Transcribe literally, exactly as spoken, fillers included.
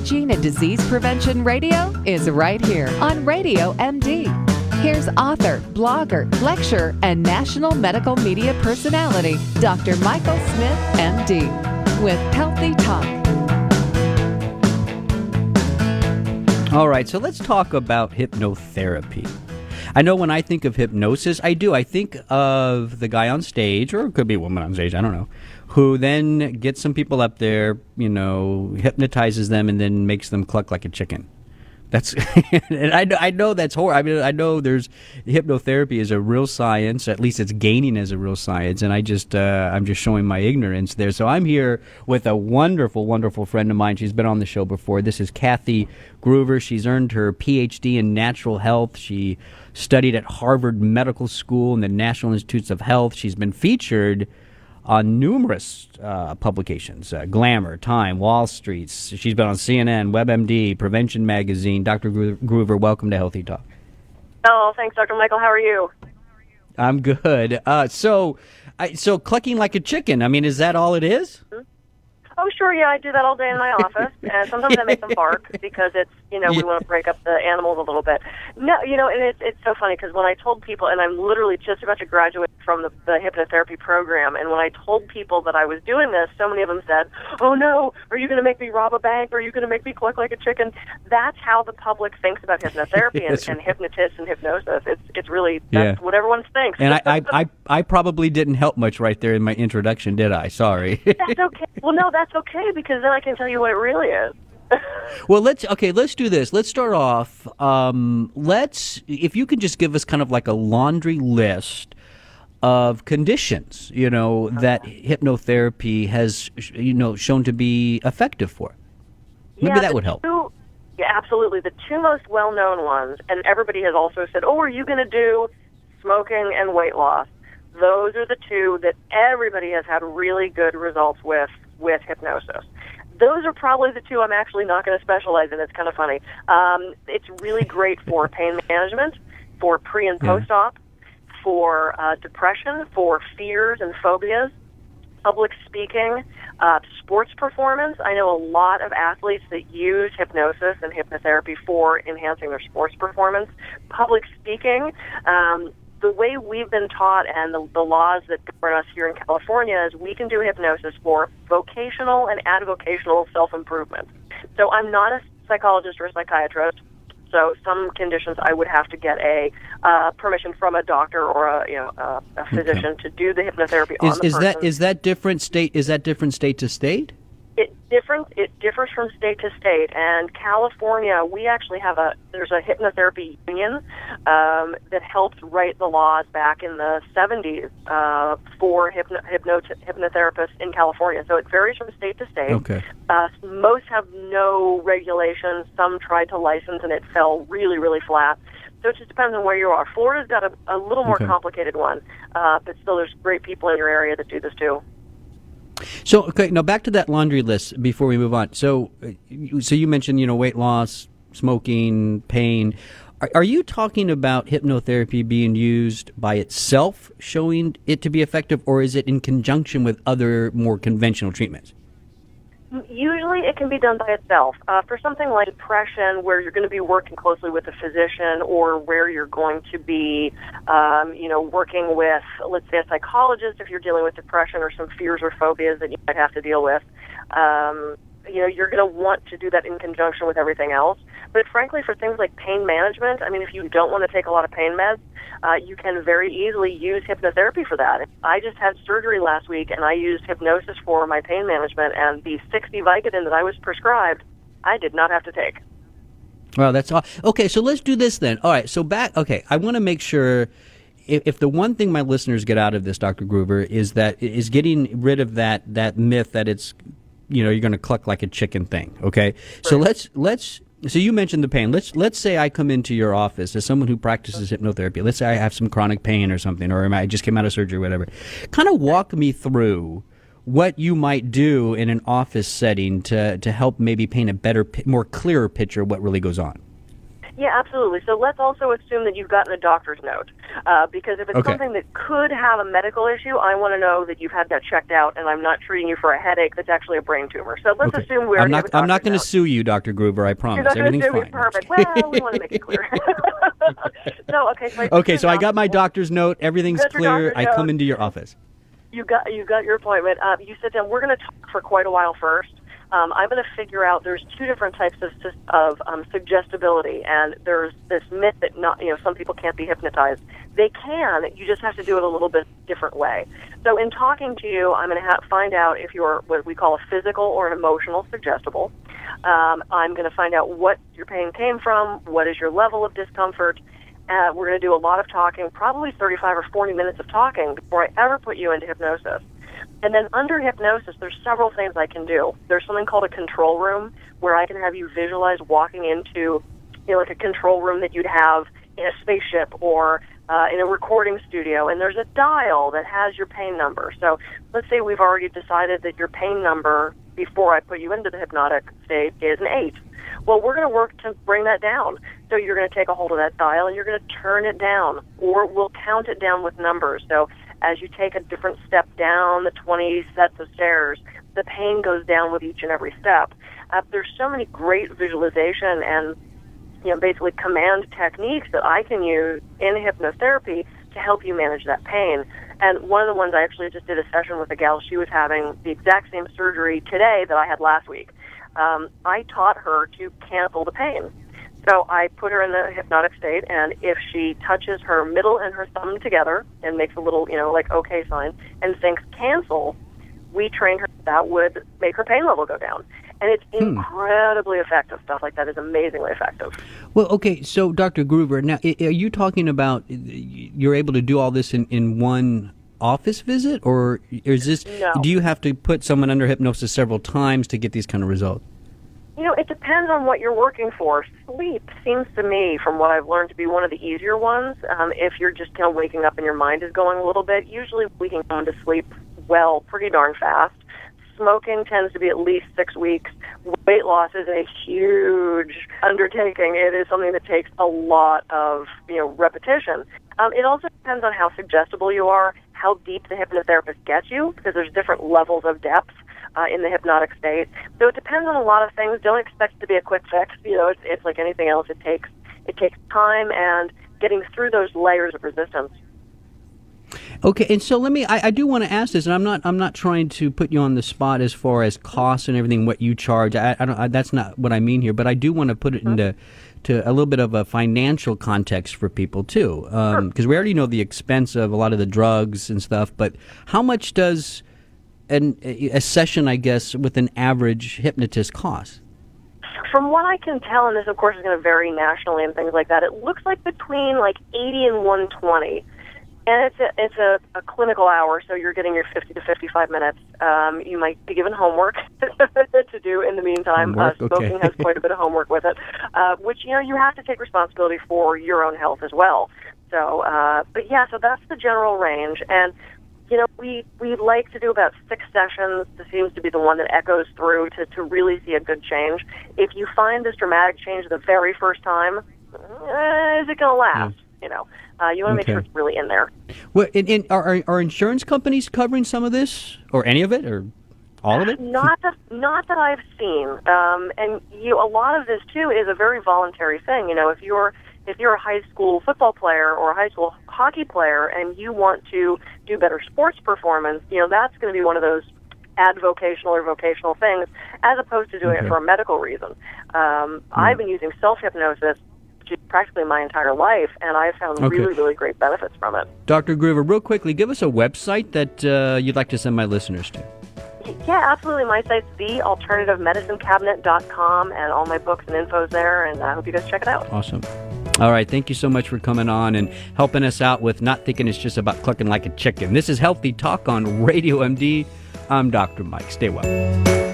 Aging and Disease Prevention Radio is right here on Radio M D. Here's author, blogger, lecturer, and national medical media personality, Doctor Michael Smith, M D, with Healthy Talk. All right, so let's talk about hypnotherapy. I know when I think of hypnosis, I do. I think of the guy on stage, or it could be a woman on stage, I don't know, who then gets some people up there, you know, hypnotizes them, and then makes them cluck like a chicken. That's, and I, I know that's horrible. I mean, I know there's hypnotherapy is a real science. At least it's gaining as a real science, and I just, uh, I'm just showing my ignorance there. So I'm here with a wonderful, wonderful friend of mine. She's been on the show before. This is Kathy Gruver. She's earned her P H D in natural health. She studied at Harvard Medical School and the National Institutes of Health. She's been featured on numerous uh, publications, uh, Glamour, Time, Wall Street. She's been on C N N, WebMD, Prevention Magazine. Doctor Gruver, welcome to Healthy Talk. Oh, thanks, Doctor Michael. How are you? I'm good. Uh, so, I, so clucking like a chicken, I mean, is that all it is? Mm-hmm. Oh, sure, yeah, I do that all day in my office, and sometimes I make them bark because it's, you know, we Yeah. want to break up the animals a little bit. No, you know, and it's, it's so funny because when I told people, and I'm literally just about to graduate from the, the hypnotherapy program, and when I told people that I was doing this, so many of them said, oh, no, are you going to make me rob a bank? Are you going to make me cluck like a chicken? That's how the public thinks about hypnotherapy and, and hypnotists and hypnosis. It's it's really, that's Yeah. what everyone thinks. And I, I, I, I probably didn't help much right there in my introduction, did I? Sorry. That's okay. Well, no, that's okay, because then I can tell you what it really is. Well, let's okay. Let's do this. Let's start off. Um, let's, if you could just give us kind of like a laundry list of conditions, you know, that hypnotherapy has, you know, shown to be effective for. Maybe yeah, that would help. Two, yeah, absolutely. The two most well-known ones, and everybody has also said, "Oh, are you going to do smoking and weight loss?" Those are the two that everybody has had really good results with with hypnosis. Those are probably the two I'm actually not going to specialize in. It's kind of funny. Um, it's really great for pain management, for pre and Yeah. post-op, for uh, depression, for fears and phobias, public speaking, uh, sports performance. I know a lot of athletes that use hypnosis and hypnotherapy for enhancing their sports performance. Public speaking, um, the way we've been taught and the, the laws that govern us here in California is we can do hypnosis for vocational and avocational self-improvement. So I'm not a psychologist or a psychiatrist. So some conditions I would have to get a uh, permission from a doctor or a you know a, a physician Okay. to do the hypnotherapy Is, on the is person. that is that different state? Is that different state to state? It different. It differs from state to state. And California, we actually have a there's a hypnotherapy union um, that helped write the laws back in the seventies uh, for hypno, hypno, hypnotherapists in California. So it varies from state to state. Okay. Uh, most have no regulations. Some tried to license, and it fell really, really flat. So it just depends on where you are. Florida's got a, a little more Okay. complicated one, uh, but still there's great people in your area that do this too. So, okay, now back to that laundry list before we move on. So, uh, you- so you mentioned, you know, weight loss, smoking, pain. Are, are you talking about hypnotherapy being used by itself, showing it to be effective, or is it in conjunction with other more conventional treatments? Usually it can be done by itself. Uh, for something like depression, where you're going to be working closely with a physician, or where you're going to be, um, you know, working with, let's say, a psychologist if you're dealing with depression or some fears or phobias that you might have to deal with, um, you know, you're going to want to do that in conjunction with everything else. But frankly, for things like pain management, I mean, if you don't want to take a lot of pain meds, uh, you can very easily use hypnotherapy for that. I just had surgery last week, and I used hypnosis for my pain management, and the sixty Vicodin that I was prescribed, I did not have to take. Well, that's all. Okay, so let's do this then. All right, so back, okay, I want to make sure if, if the one thing my listeners get out of this, Doctor Gruver, is that is getting rid of that that myth that it's, you know, you're going to cluck like a chicken thing. Okay, so let's let's. So you mentioned the pain. Let's let's say I come into your office as someone who practices hypnotherapy. Let's say I have some chronic pain or something, or I just came out of surgery, or whatever. Kind of walk me through what you might do in an office setting to to help maybe paint a better, pi- more clearer picture of what really goes on. Yeah, absolutely. So let's also assume that you've gotten a doctor's note, uh, because if it's Okay. something that could have a medical issue, I want to know that you've had that checked out, and I'm not treating you for a headache that's actually a brain tumor. So let's Okay. assume we I'm already not. have a I'm not doctor's going to note. sue you, Doctor Gruber. I promise. You're not going to Everything's sue me. fine. Perfect. Well, we want to make it clear. no, okay. So I Okay, so I got my doctor's note. Everything's Got your clear. doctor's I come note. into your office. You got you got your appointment. Uh, you sit down. We're going to talk for quite a while first. Um, I'm going to figure out there's two different types of sys- of um, suggestibility, and there's this myth that not you know some people can't be hypnotized. They can. You just have to do it a little bit different way. So in talking to you, I'm going to ha- find out if you're what we call a physical or an emotional suggestible. Um, I'm going to find out what your pain came from, what is your level of discomfort. Uh, we're going to do a lot of talking, probably thirty-five or forty minutes of talking before I ever put you into hypnosis. And then under hypnosis, there's several things I can do. There's something called a control room where I can have you visualize walking into, you know, like a control room that you'd have in a spaceship or uh, in a recording studio. And there's a dial that has your pain number. So let's say we've already decided that your pain number before I put you into the hypnotic state is an eight. Well, we're going to work to bring that down. So you're going to take a hold of that dial and you're going to turn it down, or we'll count it down with numbers. So as you take a different step down the twenty sets of stairs, the pain goes down with each and every step. Uh, there's so many great visualization and, you know, basically command techniques that I can use in hypnotherapy to help you manage that pain. And one of the ones I actually just did a session with a gal. She was having the exact same surgery today that I had last week. Um, I taught her to cancel the pain. So I put her in the hypnotic state, and if she touches her middle and her thumb together and makes a little, you know, like okay sign and thinks cancel, we trained her that would make her pain level go down. And it's Hmm. incredibly effective. Stuff like that is amazingly effective. Well, okay, so Doctor Gruber, now i- are you talking about you're able to do all this in, in one office visit, or is this? No. Do you have to put someone under hypnosis several times to get these kind of results? You know, it depends on what you're working for. Sleep seems to me, from what I've learned, to be one of the easier ones. Um, if you're just kind of waking up and your mind is going a little bit, usually we can go into sleep well pretty darn fast. Smoking tends to be at least six weeks. Weight loss is a huge undertaking. It is something that takes a lot of, you know, repetition. Um, it also depends on how suggestible you are, how deep the hypnotherapist gets you, because there's different levels of depth uh, in the hypnotic state. So it depends on a lot of things. Don't expect it to be a quick fix. You know, it's, it's like anything else. It takes it takes time and getting through those layers of resistance. Okay, and so let me. I, I do want to ask this, and I'm not. I'm not trying to put you on the spot as far as costs and everything, what you charge. I, I don't. I, that's not what I mean here. But I do want to put it into to a little bit of a financial context for people too, because um, we already know the expense of a lot of the drugs and stuff. But how much does an, a session, I guess, with an average hypnotist cost? From what I can tell, and this of course is going to vary nationally and things like that, it looks like between like eighty and one twenty. And it's a, it's a, a clinical hour, so you're getting your fifty to fifty-five minutes. Um, you might be given homework to do in the meantime. Homework, uh, smoking okay. has quite a bit of homework with it, uh, which, you know, you have to take responsibility for your own health as well. So, uh, but yeah, so that's the general range. And, you know, we, we like to do about six sessions. This seems to be the one that echoes through to, to really see a good change. If you find this dramatic change the very first time, uh, is it going to last? Yeah. You know, uh, you want to Okay. make sure it's really in there. Well, and, and are, are are insurance companies covering some of this, or any of it, or all of it? Not that, not that I've seen. Um, and you, a lot of this too is a very voluntary thing. You know, if you're if you're a high school football player or a high school hockey player and you want to do better sports performance, you know, that's going to be one of those advocational or vocational things, as opposed to doing Okay. it for a medical reason. Um, I've been using self hypnosis practically my entire life, and I've found Okay. really, really great benefits from it. Doctor Gruber, real quickly, give us a website that uh, you'd like to send my listeners to. Yeah, absolutely. My site's the alternative medicine cabinet dot com, and all my books and info's there, and I hope you guys check it out. Awesome. All right, thank you so much for coming on and helping us out with not thinking it's just about clucking like a chicken. This is Healthy Talk on Radio M D. I'm Doctor Mike. Stay well.